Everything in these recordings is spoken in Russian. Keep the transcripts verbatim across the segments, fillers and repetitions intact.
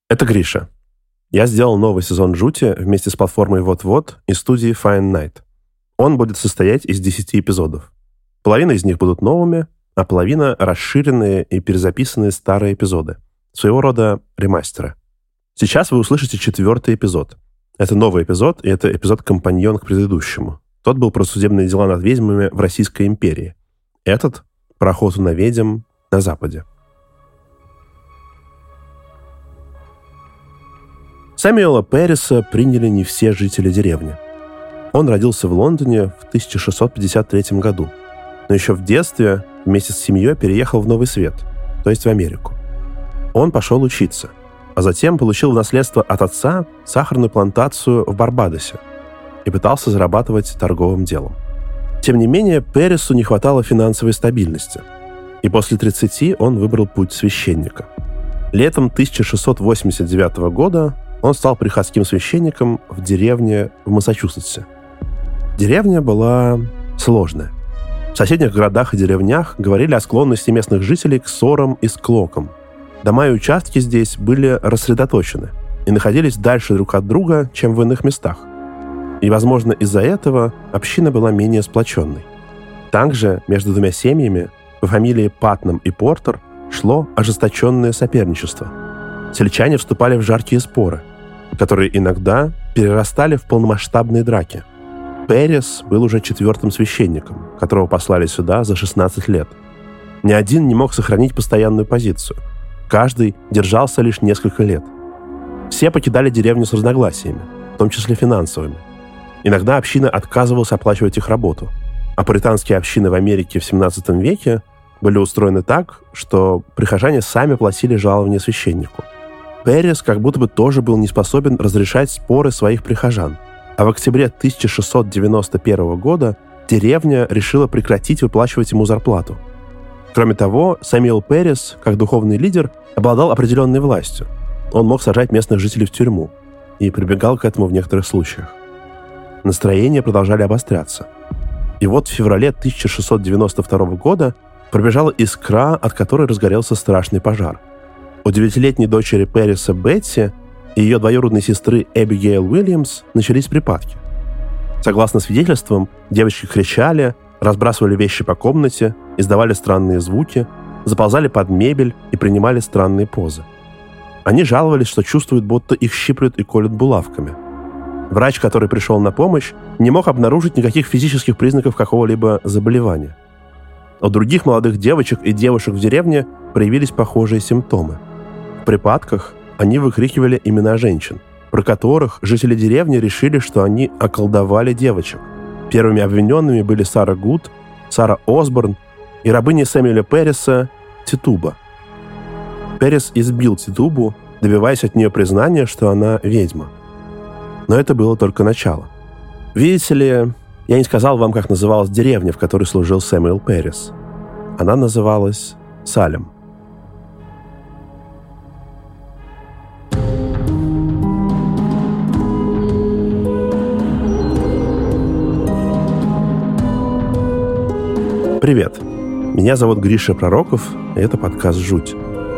Это Гриша. Я сделал новый сезон «Жути» вместе с платформой «Вот-вот» и студией Fine Night. Он будет состоять из десяти эпизодов. Половина из них будут новыми, а половина — расширенные и перезаписанные старые эпизоды. Своего рода ремастеры. Сейчас вы услышите четвертый эпизод. Это новый эпизод, и это эпизод-компаньон к предыдущему. Тот был про судебные дела над ведьмами в Российской империи. Этот — про охоту на ведьм на Западе. Сэмюэла Пэриса приняли не все жители деревни. Он родился в Лондоне в тысяча шестьсот пятьдесят третьем году, но еще в детстве вместе с семьей переехал в Новый Свет, то есть в Америку. Он пошел учиться, а затем получил в наследство от отца сахарную плантацию в Барбадосе и пытался зарабатывать торговым делом. Тем не менее, Пэрису не хватало финансовой стабильности, и после тридцати он выбрал путь священника. Летом тысяча шестьсот восемьдесят девятого года он стал приходским священником в деревне в Массачусетсе. Деревня была сложная. В соседних городах и деревнях говорили о склонности местных жителей к ссорам и склокам. Дома и участки здесь были рассредоточены и находились дальше друг от друга, чем в иных местах. И, возможно, из-за этого община была менее сплоченной. Также между двумя семьями по фамилии Патнам и Портер шло ожесточенное соперничество. Сельчане вступали в жаркие споры, которые иногда перерастали в полномасштабные драки. Пэрис был уже четвертым священником, которого послали сюда за шестнадцать лет. Ни один не мог сохранить постоянную позицию. Каждый держался лишь несколько лет. Все покидали деревню с разногласиями, в том числе финансовыми. Иногда община отказывалась оплачивать их работу, а пуританские общины в Америке в семнадцатом веке были устроены так, что прихожане сами платили жалование священнику. Пэрис как будто бы тоже был не способен разрешать споры своих прихожан. А в октябре тысяча шестьсот девяносто первого года деревня решила прекратить выплачивать ему зарплату. Кроме того, Сэмюэл Пэрис, как духовный лидер, обладал определенной властью. Он мог сажать местных жителей в тюрьму и прибегал к этому в некоторых случаях. Настроения продолжали обостряться. И вот в феврале тысяча шестьсот девяносто второго года пробежала искра, от которой разгорелся страшный пожар. У девятилетней дочери Пэриса Бетти и ее двоюродной сестры Эбигейл Уильямс начались припадки. Согласно свидетельствам, девочки кричали, разбрасывали вещи по комнате, издавали странные звуки, заползали под мебель и принимали странные позы. Они жаловались, что чувствуют, будто их щиплют и колют булавками. Врач, который пришел на помощь, не мог обнаружить никаких физических признаков какого-либо заболевания. У других молодых девочек и девушек в деревне проявились похожие симптомы. В припадках они выкрикивали имена женщин, про которых жители деревни решили, что они околдовали девочек. Первыми обвиненными были Сара Гуд, Сара Осборн и рабыня Сэмюэля Пэриса Титуба. Пэрис избил Титубу, добиваясь от нее признания, что она ведьма. Но это было только начало. Видите ли, я не сказал вам, как называлась деревня, в которой служил Сэмюэл Пэрис. Она называлась Салем. Привет, меня зовут Гриша Пророков, и это подкаст «Жуть».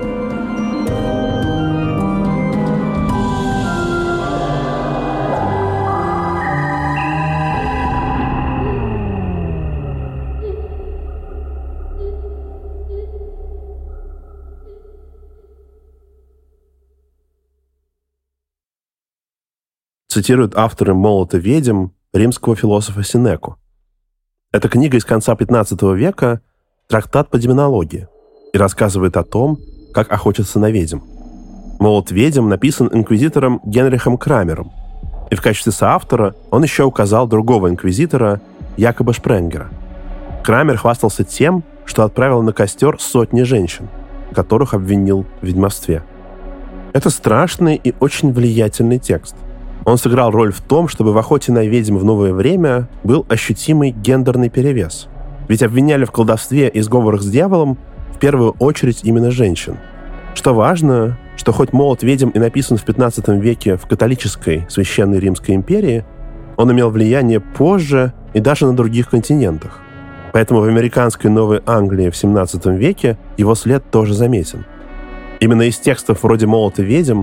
Цитируют авторы «Молота ведьм» римского философа Сенеку. Эта книга из конца пятнадцатого века – трактат по демонологии и рассказывает о том, как охотятся на ведьм. «Молот ведьм» написан инквизитором Генрихом Крамером, и в качестве соавтора он еще указал другого инквизитора Якоба Шпренгера. Крамер хвастался тем, что отправил на костер сотни женщин, которых обвинил в ведьмовстве. Это страшный и очень влиятельный текст. Он сыграл роль в том, чтобы в охоте на ведьм в новое время был ощутимый гендерный перевес. Ведь обвиняли в колдовстве и сговорах с дьяволом в первую очередь именно женщин. Что важно, что хоть «Молот ведьм» и написан в пятнадцатом веке в католической Священной Римской империи, он имел влияние позже и даже на других континентах. Поэтому в американской Новой Англии в семнадцатом веке его след тоже заметен. Именно из текстов вроде «Молота ведьм»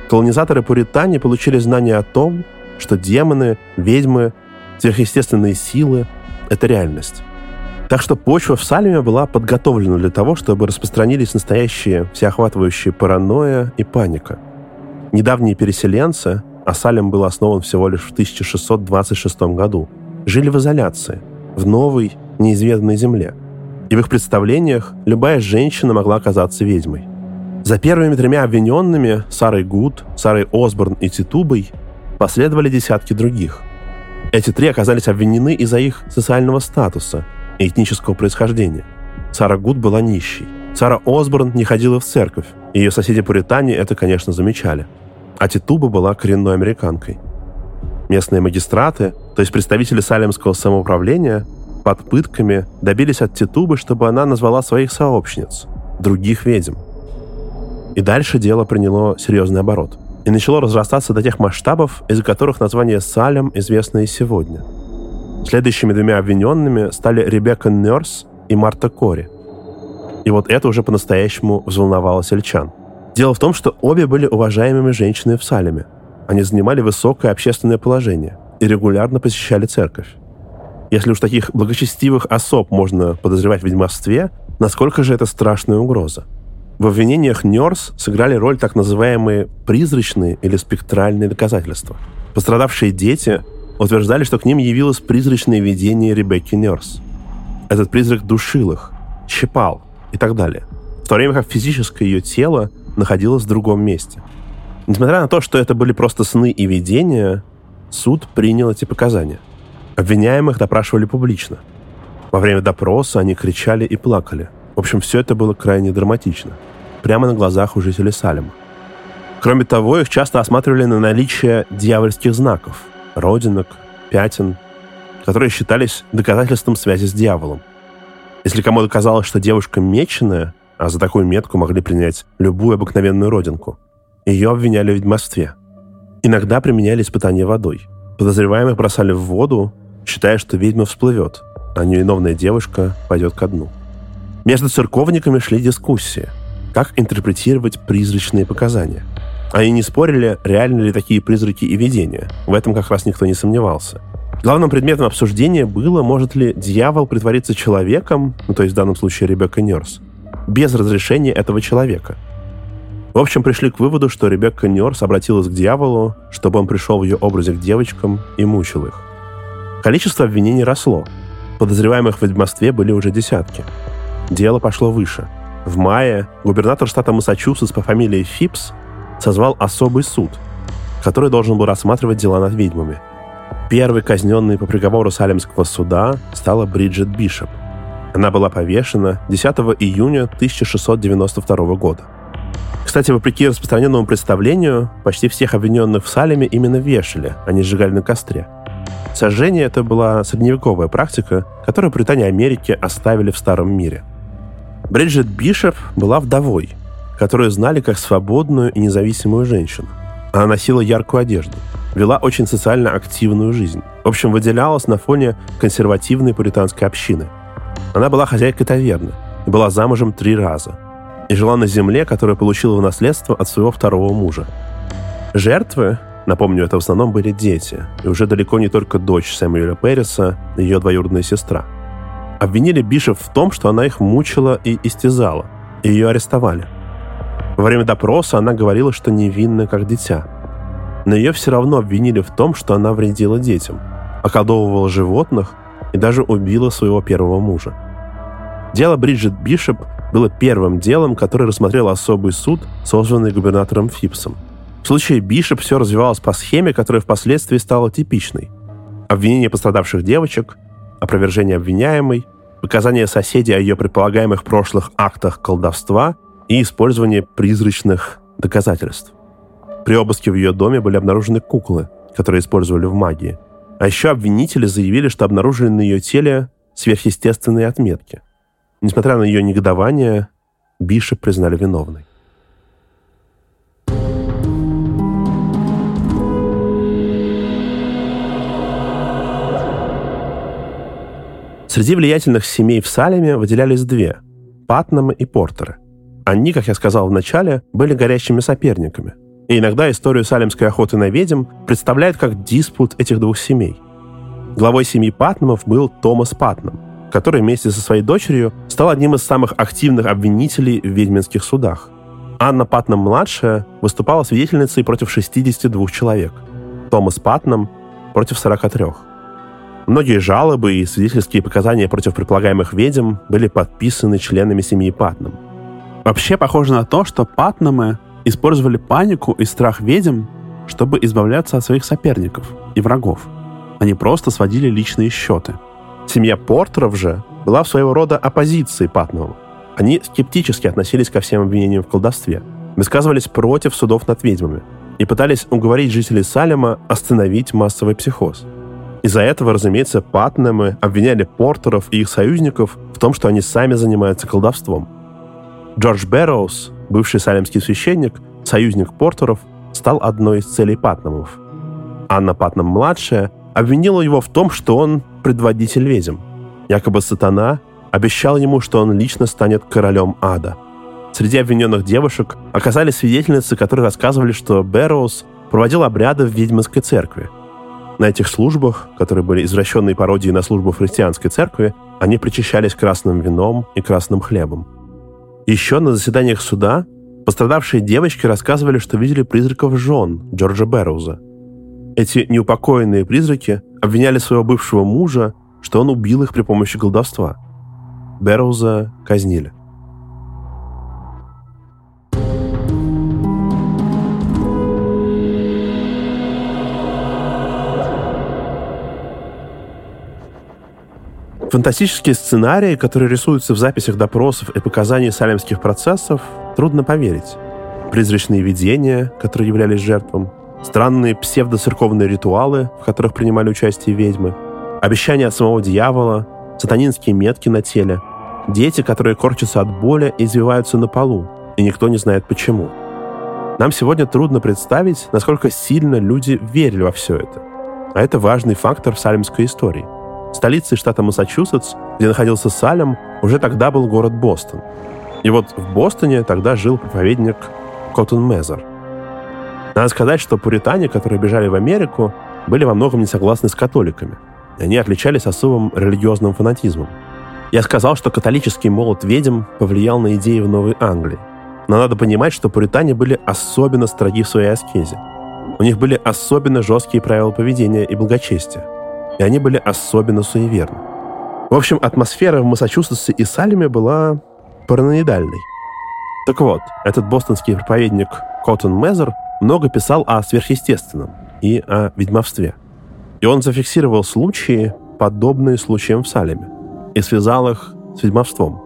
Колонизаторы-пуритане получили знания о том, что демоны, ведьмы, сверхъестественные силы — это реальность. Так что почва в Салеме была подготовлена для того, чтобы распространились настоящие всеохватывающие паранойя и паника. Недавние переселенцы, а Салем был основан всего лишь в тысяча шестьсот двадцать шестом году, жили в изоляции, в новой, неизведанной земле. И в их представлениях любая женщина могла оказаться ведьмой. За первыми тремя обвиненными, Сарой Гуд, Сарой Осборн и Титубой, последовали десятки других. Эти три оказались обвинены из-за их социального статуса и этнического происхождения. Сара Гуд была нищей. Сара Осборн не ходила в церковь, и ее соседи-пуритане это, конечно, замечали. А Титуба была коренной американкой. Местные магистраты, то есть представители салемского самоуправления, под пытками добились от Титубы, чтобы она назвала своих сообщниц, других ведьм. И дальше дело приняло серьезный оборот и начало разрастаться до тех масштабов, из-за которых название Салем известно и сегодня. Следующими двумя обвиненными стали Ребекка Нёрс и Марта Кори. И вот это уже по-настоящему взволновало сельчан. Дело в том, что обе были уважаемыми женщинами в Салеме. Они занимали высокое общественное положение и регулярно посещали церковь. Если уж таких благочестивых особ можно подозревать в ведьмовстве, насколько же это страшная угроза? В обвинениях Нёрс сыграли роль так называемые призрачные или спектральные доказательства. Пострадавшие дети утверждали, что к ним явилось призрачное видение Ребекки Нёрс. Этот призрак душил их, щипал и так далее, в то время как физическое ее тело находилось в другом месте. Несмотря на то, что это были просто сны и видения, суд принял эти показания. Обвиняемых допрашивали публично. Во время допроса они кричали и плакали. В общем, все это было крайне драматично. Прямо на глазах у жителей Салема. Кроме того, их часто осматривали на наличие дьявольских знаков, родинок, пятен, которые считались доказательством связи с дьяволом. Если кому-то казалось, что девушка меченая, а за такую метку могли принять любую обыкновенную родинку, ее обвиняли в ведьмовстве. Иногда применяли испытания водой. Подозреваемых бросали в воду, считая, что ведьма всплывет, а невиновная девушка пойдет ко дну. Между церковниками шли дискуссии, как интерпретировать призрачные показания. Они не спорили, реальны ли такие призраки и видения. В этом как раз никто не сомневался. Главным предметом обсуждения было, может ли дьявол притвориться человеком, ну, то есть в данном случае Ребекка Нёрс, без разрешения этого человека. В общем, пришли к выводу, что Ребекка Нёрс обратилась к дьяволу, чтобы он пришел в ее образе к девочкам и мучил их. Количество обвинений росло. Подозреваемых в ведьмовстве были уже десятки. Дело пошло выше. В мае губернатор штата Массачусетс по фамилии Фипс созвал особый суд, который должен был рассматривать дела над ведьмами. Первой казненной по приговору Салемского суда стала Бриджит Бишоп. Она была повешена десятого июня тысяча шестьсот девяносто второго года. Кстати, вопреки распространенному представлению, почти всех обвиненных в Салеме именно вешали, а не сжигали на костре. Сожжение — это была средневековая практика, которую Британия и Америки оставили в Старом мире. Бриджит Бишоп была вдовой, которую знали как свободную и независимую женщину. Она носила яркую одежду, вела очень социально активную жизнь. В общем, выделялась на фоне консервативной пуританской общины. Она была хозяйкой таверны и была замужем три раза. И жила на земле, которую получила в наследство от своего второго мужа. Жертвы, напомню, это в основном были дети, и уже далеко не только дочь Сэмюэля Пэриса и ее двоюродная сестра. Обвинили Бишоп в том, что она их мучила и истязала, и ее арестовали. Во время допроса она говорила, что невинна, как дитя. Но ее все равно обвинили в том, что она вредила детям, околдовывала животных и даже убила своего первого мужа. Дело Бриджит Бишоп было первым делом, которое рассмотрел особый суд, созванный губернатором Фипсом. В случае Бишоп все развивалось по схеме, которая впоследствии стала типичной. Обвинение пострадавших девочек, опровержение обвиняемой, показания соседей о ее предполагаемых прошлых актах колдовства и использование призрачных доказательств. При обыске в ее доме были обнаружены куклы, которые использовали в магии. А еще обвинители заявили, что обнаружили на ее теле сверхъестественные отметки. Несмотря на ее негодование, Бишоп признали виновной. Среди влиятельных семей в Салеме выделялись две – Патнамы и Портеры. Они, как я сказал в начале, были горячими соперниками. И иногда историю салемской охоты на ведьм представляют как диспут этих двух семей. Главой семьи Патнамов был Томас Патнам, который вместе со своей дочерью стал одним из самых активных обвинителей в ведьминских судах. Анна Патнам-младшая выступала свидетельницей против шестидесяти двух человек, Томас Патнам против сорока трёх. Многие жалобы и свидетельские показания против предполагаемых ведьм были подписаны членами семьи Патнам. Вообще похоже на то, что Патнамы использовали панику и страх ведьм, чтобы избавляться от своих соперников и врагов. Они просто сводили личные счеты. Семья Портеров же была в своего рода оппозицией Патнамам. Они скептически относились ко всем обвинениям в колдовстве, высказывались против судов над ведьмами и пытались уговорить жителей Салема остановить массовый психоз. Из-за этого, разумеется, Патнамы обвиняли Портеров и их союзников в том, что они сами занимаются колдовством. Джордж Бэрроуз, бывший салемский священник, союзник Портеров, стал одной из целей Патнамов. Анна Патнам-младшая обвинила его в том, что он предводитель ведьм. Якобы сатана обещал ему, что он лично станет королем ада. Среди обвиненных девушек оказались свидетельницы, которые рассказывали, что Бэрроуз проводил обряды в ведьминской церкви. На этих службах, которые были извращенной пародией на службу в христианской церкви, они причащались красным вином и красным хлебом. Еще на заседаниях суда пострадавшие девочки рассказывали, что видели призраков жен Джорджа Бэрроуза. Эти неупокоенные призраки обвиняли своего бывшего мужа, что он убил их при помощи колдовства. Бэрроуза казнили. Фантастические сценарии, которые рисуются в записях допросов и показаний салемских процессов, трудно поверить. Призрачные видения, которые являлись жертвам, странные псевдоцерковные ритуалы, в которых принимали участие ведьмы, обещания от самого дьявола, сатанинские метки на теле, дети, которые корчатся от боли и извиваются на полу, и никто не знает почему. Нам сегодня трудно представить, насколько сильно люди верили во все это. А это важный фактор в салемской истории. Столицей штата Массачусетс, где находился Салем, уже тогда был город Бостон. И вот в Бостоне тогда жил проповедник Коттон Мезер. Надо сказать, что пуритане, которые бежали в Америку, были во многом не согласны с католиками. И они отличались особым религиозным фанатизмом. Я сказал, что католический молот ведьм повлиял на идеи в Новой Англии. Но надо понимать, что пуритане были особенно строги в своей аскезе. У них были особенно жесткие правила поведения и благочестия. И они были особенно суеверны. В общем, атмосфера в Массачусетсе и Салеме была параноидальной. Так вот, этот бостонский проповедник Коттон Мезер много писал о сверхъестественном и о ведьмовстве. И он зафиксировал случаи, подобные случаям в Салеме, и связал их с ведьмовством.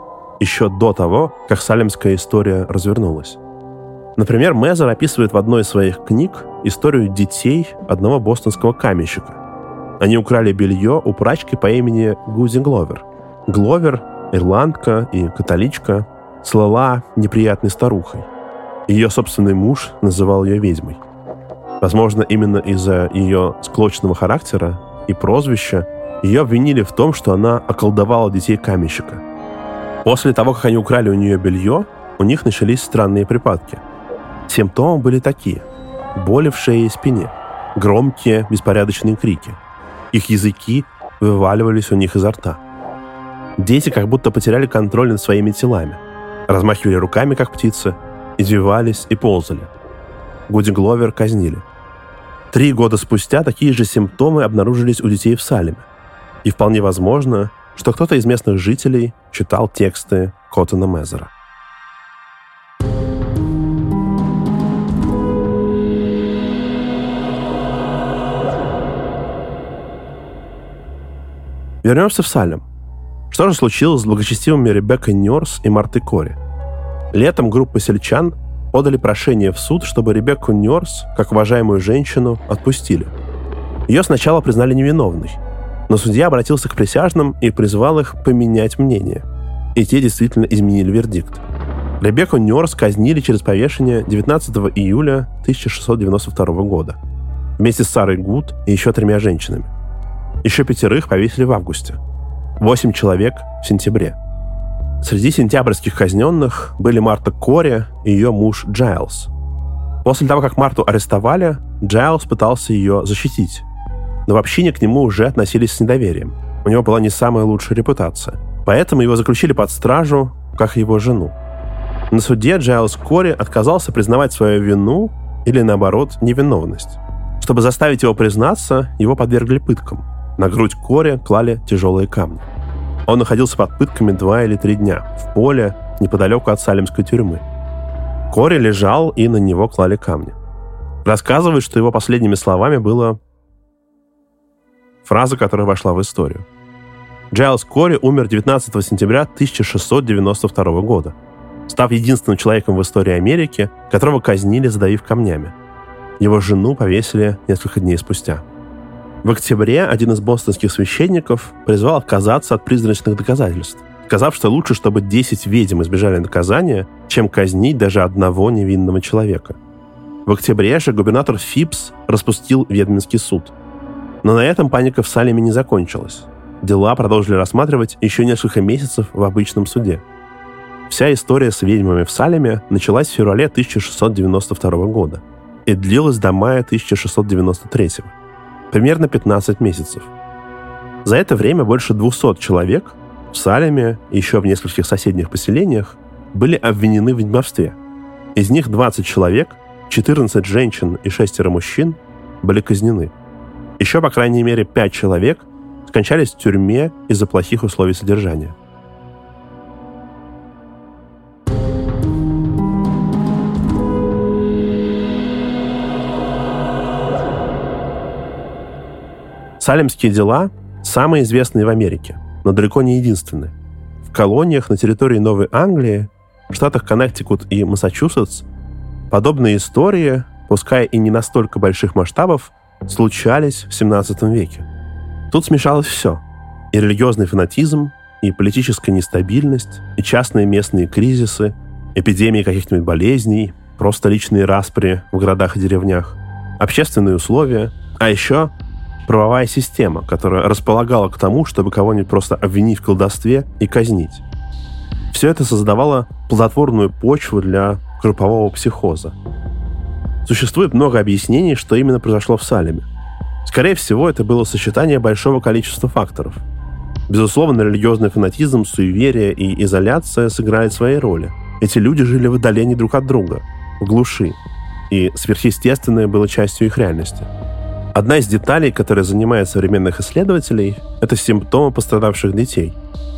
Еще до того, как салемская история развернулась. Например, Мезер описывает в одной из своих книг историю детей одного бостонского каменщика. Они украли белье у прачки по имени Гузи Гловер. Гловер, ирландка и католичка, слыла неприятной старухой. Ее собственный муж называл ее ведьмой. Возможно, именно из-за ее склочного характера и прозвища ее обвинили в том, что она околдовала детей каменщика. После того, как они украли у нее белье, у них начались странные припадки. Симптомы были такие: боли в шее и спине, громкие беспорядочные крики. Их языки вываливались у них изо рта. Дети как будто потеряли контроль над своими телами, размахивали руками, как птицы, извивались и ползали. Гуди Гловер казнили. Три года спустя такие же симптомы обнаружились у детей в Салеме. И вполне возможно, что кто-то из местных жителей читал тексты Коттона Мезера. Вернемся в Салем. Что же случилось с благочестивыми Ребеккой Нёрс и Мартой Кори? Летом группа сельчан подали прошение в суд, чтобы Ребекку Нёрс, как уважаемую женщину, отпустили. Ее сначала признали невиновной, но судья обратился к присяжным и призвал их поменять мнение. И те действительно изменили вердикт. Ребекку Нёрс казнили через повешение девятнадцатого июля тысяча шестьсот девяносто второго года вместе с Сарой Гуд и еще тремя женщинами. Еще пятерых повесили в августе. Восемь человек в сентябре. Среди сентябрьских казненных были Марта Кори и ее муж Джайлз. После того, как Марту арестовали, Джайлс пытался ее защитить. Но в общине к нему уже относились с недоверием. У него была не самая лучшая репутация. Поэтому его заключили под стражу, как и его жену. На суде Джайлс Кори отказался признавать свою вину или, наоборот, невиновность. Чтобы заставить его признаться, его подвергли пыткам. На грудь Кори клали тяжелые камни. Он находился под пытками два или три дня в поле неподалеку от салемской тюрьмы. Кори лежал, и на него клали камни. Рассказывают, что его последними словами была фраза, которая вошла в историю. Джайлс Кори умер девятнадцатого сентября тысяча шестьсот девяносто второго года, став единственным человеком в истории Америки, которого казнили, задавив камнями. Его жену повесили несколько дней спустя. В октябре один из бостонских священников призвал отказаться от призрачных доказательств, сказав, что лучше, чтобы десять ведьм избежали наказания, чем казнить даже одного невинного человека. В октябре же губернатор Фипс распустил ведьминский суд. Но на этом паника в Салеме не закончилась. Дела продолжили рассматривать еще несколько месяцев в обычном суде. Вся история с ведьмами в Салеме началась в феврале тысяча шестьсот девяносто второго года и длилась до мая тысяча шестьсот девяносто третьего. Примерно пятнадцать месяцев. За это время больше двухсот человек в Салеме и еще в нескольких соседних поселениях были обвинены в ведьмовстве. Из них двадцать человек, четырнадцать женщин и шестеро мужчин были казнены. Еще, по крайней мере, пять человек скончались в тюрьме из-за плохих условий содержания. Салемские дела самые известные в Америке, но далеко не единственные. В колониях на территории Новой Англии, в штатах Коннектикут и Массачусетс, подобные истории, пускай и не настолько больших масштабов, случались в семнадцатом веке. Тут смешалось все. И религиозный фанатизм, и политическая нестабильность, и частные местные кризисы, эпидемии каких-нибудь болезней, просто личные распри в городах и деревнях, общественные условия, а еще правовая система, которая располагала к тому, чтобы кого-нибудь просто обвинить в колдовстве и казнить. Все это создавало плодотворную почву для группового психоза. Существует много объяснений, что именно произошло в Салеме. Скорее всего, это было сочетание большого количества факторов. Безусловно, религиозный фанатизм, суеверие и изоляция сыграли свои роли. Эти люди жили в отдалении друг от друга, в глуши, и сверхъестественное было частью их реальности. Одна из деталей, которая занимает современных исследователей, это симптомы пострадавших детей.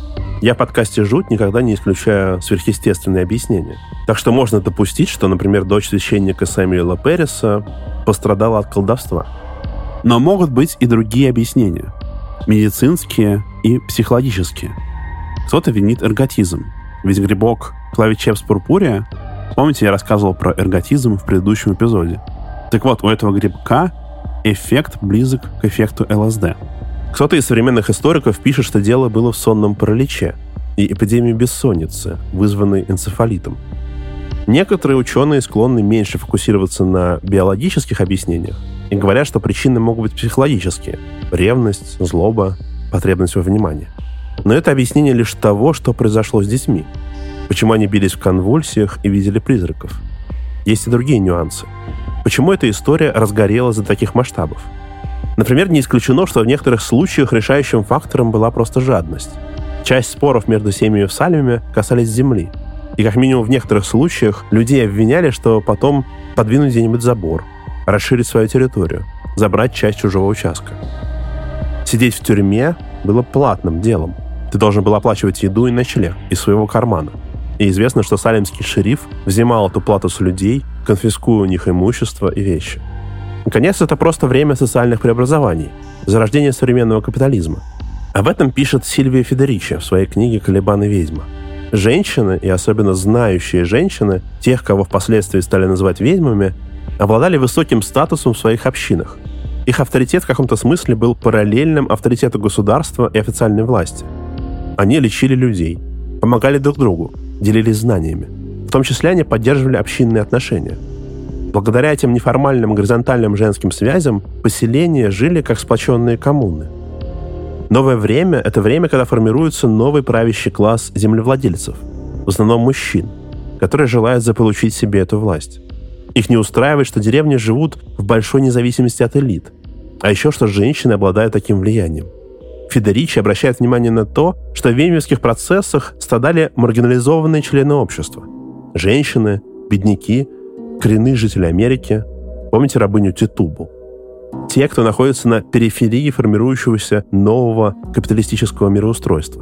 Я в подкасте «Жуть» никогда не исключаю сверхъестественные объяснения. Так что можно допустить, что, например, дочь священника Сэмюэла Пэриса пострадала от колдовства. Но могут быть и другие объяснения. Медицинские и психологические. Кто-то винит эрготизм. Ведь грибок Клавичепс пурпуреа, помните, я рассказывал про эрготизм в предыдущем эпизоде? Так вот, у этого грибка эффект близок к эффекту эл эс дэ. Кто-то из современных историков пишет, что дело было в сонном параличе и эпидемии бессонницы, вызванной энцефалитом. Некоторые ученые склонны меньше фокусироваться на биологических объяснениях и говорят, что причины могут быть психологические – ревность, злоба, потребность во внимании. Но это объяснение лишь того, что произошло с детьми. Почему они бились в конвульсиях и видели призраков. Есть и другие нюансы. Почему эта история разгорелась до таких масштабов? Например, не исключено, что в некоторых случаях решающим фактором была просто жадность. Часть споров между семьями в Салеме касались земли. И как минимум в некоторых случаях людей обвиняли, что потом подвинуть где-нибудь забор, расширить свою территорию, забрать часть чужого участка. Сидеть в тюрьме было платным делом. Ты должен был оплачивать еду и ночлег из своего кармана. И известно, что салемский шериф взимал эту плату с людей, конфискуя у них имущество и вещи. Наконец, это просто время социальных преобразований, зарождение современного капитализма. Об этом пишет Сильвия Федеричи в своей книге «Калибан и ведьма». Женщины, и особенно знающие женщины, тех, кого впоследствии стали называть ведьмами, обладали высоким статусом в своих общинах. Их авторитет в каком-то смысле был параллельным авторитету государства и официальной власти. Они лечили людей, помогали друг другу, делились знаниями. В том числе они поддерживали общинные отношения. Благодаря этим неформальным горизонтальным женским связям поселения жили как сплоченные коммуны. Новое время — это время, когда формируется новый правящий класс землевладельцев, в основном мужчин, которые желают заполучить себе эту власть. Их не устраивает, что деревни живут в большой независимости от элит. А еще, что женщины обладают таким влиянием. Федеричи обращает внимание на то, что в веймарских процессах страдали маргинализованные члены общества. Женщины, бедняки, коренные жители Америки. Помните рабыню Титубу? Те, кто находится на периферии формирующегося нового капиталистического мироустройства.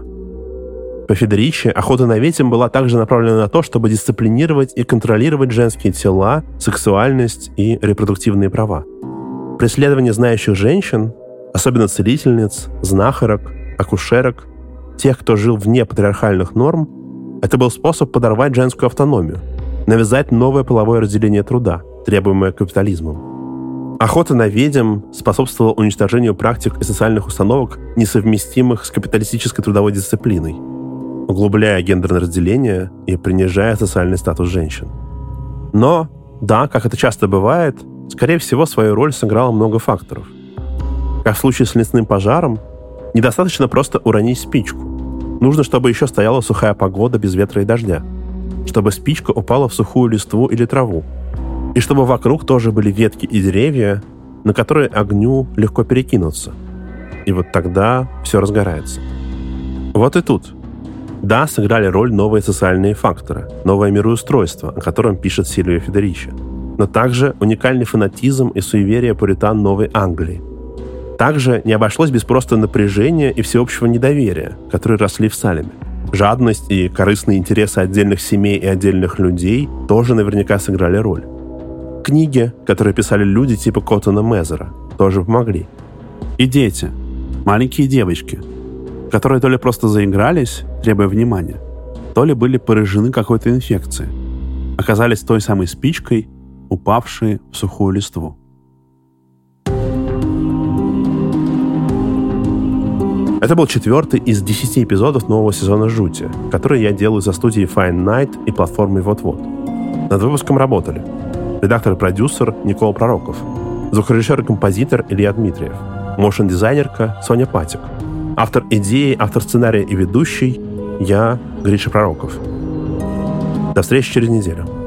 По Федеричи охота на ведьм была также направлена на то, чтобы дисциплинировать и контролировать женские тела, сексуальность и репродуктивные права. Преследование знающих женщин, особенно целительниц, знахарок, акушерок, тех, кто жил вне патриархальных норм, это был способ подорвать женскую автономию, навязать новое половое разделение труда, требуемое капитализмом. Охота на ведьм способствовала уничтожению практик и социальных установок, несовместимых с капиталистической трудовой дисциплиной, углубляя гендерное разделение и принижая социальный статус женщин. Но, да, как это часто бывает, скорее всего, свою роль сыграло много факторов. Как в случае с лесным пожаром, недостаточно просто уронить спичку. Нужно, чтобы еще стояла сухая погода без ветра и дождя, чтобы спичка упала в сухую листву или траву, и чтобы вокруг тоже были ветки и деревья, на которые огню легко перекинуться. И вот тогда все разгорается. Вот и тут. Да, сыграли роль новые социальные факторы, новое мироустройство, о котором пишет Сильвия Федеричи, но также уникальный фанатизм и суеверие пуритан Новой Англии. Также не обошлось без просто напряжения и всеобщего недоверия, которые росли в Салеме. Жадность и корыстные интересы отдельных семей и отдельных людей тоже наверняка сыграли роль. Книги, которые писали люди типа Коттона Мезера, тоже помогли. И дети, маленькие девочки, которые то ли просто заигрались, требуя внимания, то ли были поражены какой-то инфекцией, оказались той самой спичкой, упавшей в сухую листву. Это был четвертый из десяти эпизодов нового сезона «Жути», который я делаю за студией Fine Night и платформой Вот-Вот. Над выпуском работали редактор и продюсер Никола Пророков, звукорежиссер и композитор Илья Дмитриев, моушн-дизайнерка Соня Патик, автор идеи, автор сценария и ведущий я, Гриша Пророков. До встречи через неделю.